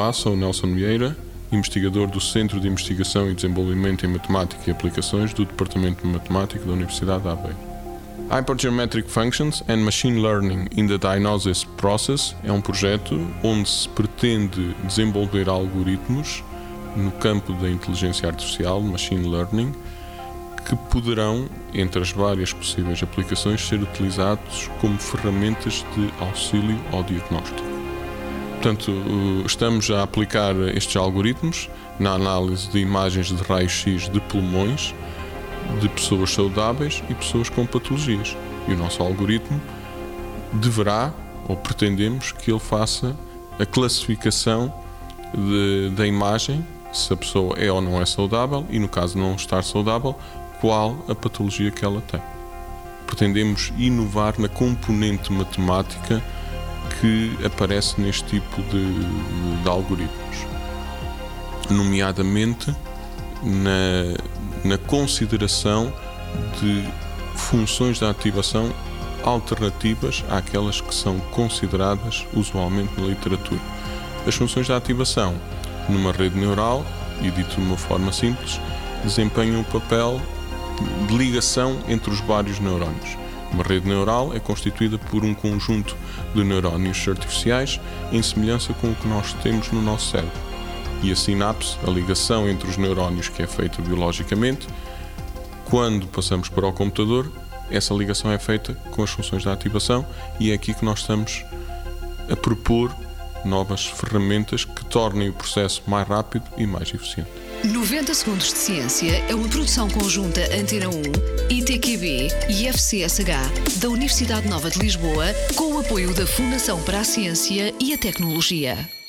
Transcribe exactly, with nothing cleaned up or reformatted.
Olá, sou o Nelson Vieira, investigador do Centro de Investigação e Desenvolvimento em Matemática e Aplicações do Departamento de Matemática da Universidade de Aveiro. Hypergeometric Functions and Machine Learning in the Diagnosis Process é um projeto onde se pretende desenvolver algoritmos no campo da inteligência artificial, Machine Learning, que poderão, entre as várias possíveis aplicações, ser utilizados como ferramentas de auxílio ao diagnóstico. Portanto, estamos a aplicar estes algoritmos na análise de imagens de raio-x de pulmões de pessoas saudáveis e pessoas com patologias. E o nosso algoritmo deverá, ou pretendemos, que ele faça a classificação de, da imagem, se a pessoa é ou não é saudável, e no caso de não estar saudável, qual a patologia que ela tem. Pretendemos inovar na componente matemática que aparece neste tipo de, de algoritmos, nomeadamente na, na consideração de funções de ativação alternativas àquelas que são consideradas usualmente na literatura. As funções de ativação numa rede neural, e dito de uma forma simples, desempenham o papel de ligação entre os vários neurónios. Uma rede neural é constituída por um conjunto de neurónios artificiais em semelhança com o que nós temos no nosso cérebro. E a sinapse, a ligação entre os neurónios que é feita biologicamente, quando passamos para o computador, essa ligação é feita com as funções de ativação, e é aqui que nós estamos a propor novas ferramentas que tornem o processo mais rápido e mais eficiente. noventa Segundos de Ciência é uma produção conjunta Antena um, I T Q B e F C S H da Universidade Nova de Lisboa, com o apoio da Fundação para a Ciência e a Tecnologia.